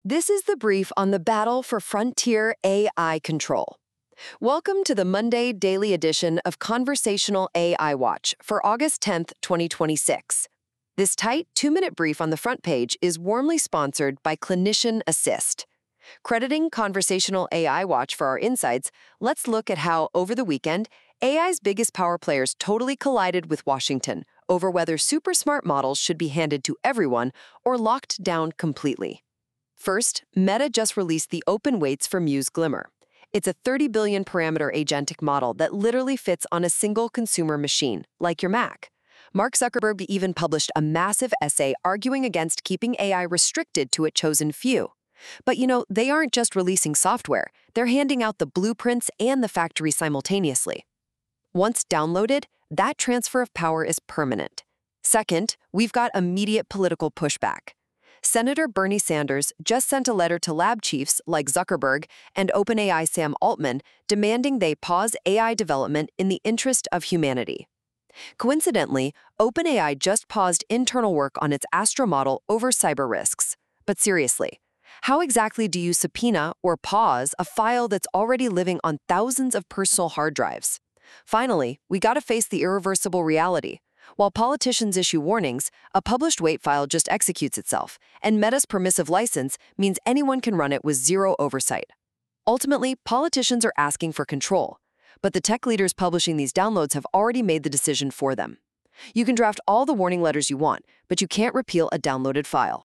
This is the brief on the battle for frontier AI control. Welcome to the Monday daily edition of Conversational AI Watch for August 10th, 2026. This tight 2-minute brief on the front page is warmly sponsored by Clinician Assist. Crediting Conversational AI Watch for our insights, let's look at how, over the weekend, AI's biggest power players totally collided with Washington over whether super smart models should be handed to everyone or locked down completely. First, Meta just released the open weights for Muse Glimmer. It's a 30 billion parameter agentic model that literally fits on a single consumer machine, like your Mac. Mark Zuckerberg even published a massive essay arguing against keeping AI restricted to a chosen few. But they aren't just releasing software, they're handing out the blueprints and the factory simultaneously. Once downloaded, that transfer of power is permanent. Second, we've got immediate political pushback. Senator Bernie Sanders just sent a letter to lab chiefs like Zuckerberg and OpenAI Sam Altman demanding they pause AI development in the interest of humanity. Coincidentally, OpenAI just paused internal work on its Astra model over cyber risks. But seriously, how exactly do you subpoena or pause a file that's already living on thousands of personal hard drives? Finally, we gotta face the irreversible reality. While politicians issue warnings, a published weight file just executes itself, and Meta's permissive license means anyone can run it with zero oversight. Ultimately, politicians are asking for control, but the tech leaders publishing these downloads have already made the decision for them. You can draft all the warning letters you want, but you can't repeal a downloaded file.